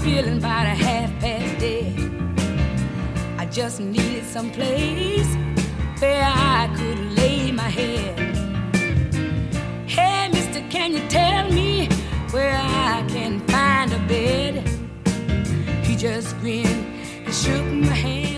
feeling about a half past dead. I just needed some place where I could lay my head. Hey, mister, can you tell me where I can find a bed? He just grinned and shook my hand.